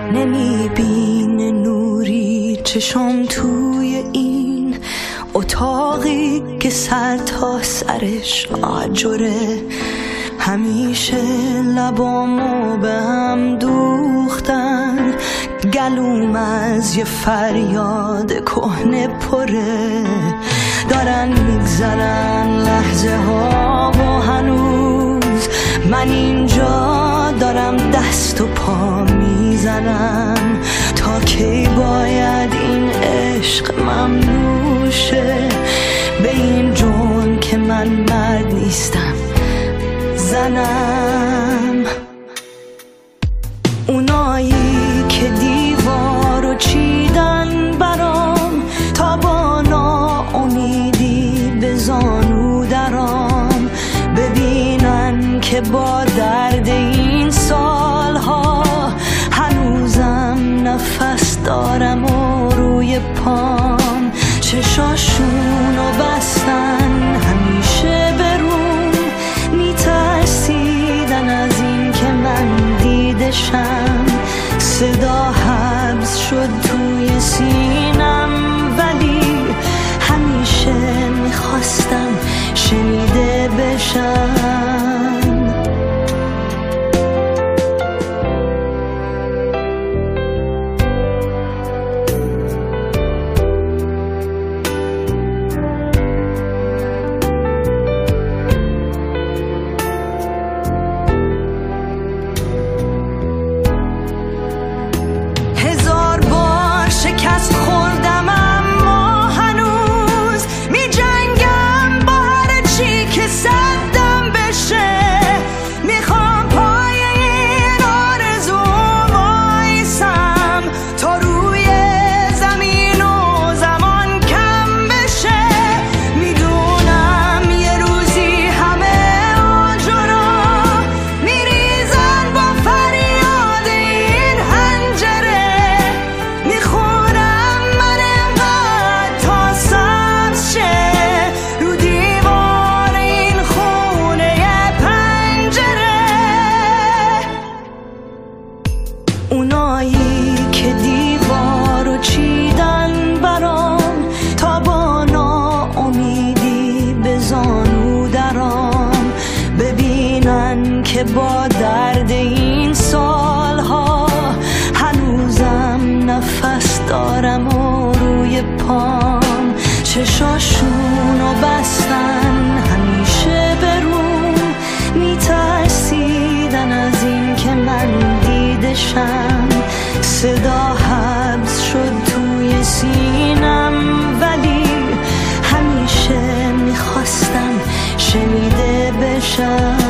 نمیبینه نوری چشم توی این اتاقی که سر تا سرش آجره. همیشه لبامو به هم دوختن، گلوم از یه فریاد کهنه پره. دارن میگذرن لحظه ها و هنوز من اینجا دارم دست و پا میزنم. تا کی باید این عشق ممنوع شه به این جون که من مرد نیستم زنم؟ اونایی که دیوارو چیدن برام تا با ناامیدی به زانو درام، ببینن که با درد این سالها هنوزم نفس دارم و روی پام. چشاشونو بستن همیشه برون، میترسیدن از این که من دیدشم. صدا حبس شد توی سینم ولی همیشه میخواستم شنیده بشم. شکست خوردم اما هنوز می جنگم با هر چی که صدم بشه. میخوام پای این آرزو وایسم تا روی زمین و زمان کم بشه. میدونم یه روزی همه آجرا میریزن با فریاد این حنجره. اونایی که دیوارو چیدن برام تا با ناامیدی به زانو درام، ببینن که با درد این سالها هنوزم نفس دارم و روی پام. چشاشونو بستن همیشه برون، میترسیدن از این که من دیدشم. صدا حبس شد توی سینم ولی همیشه میخواستم شنیده بشم.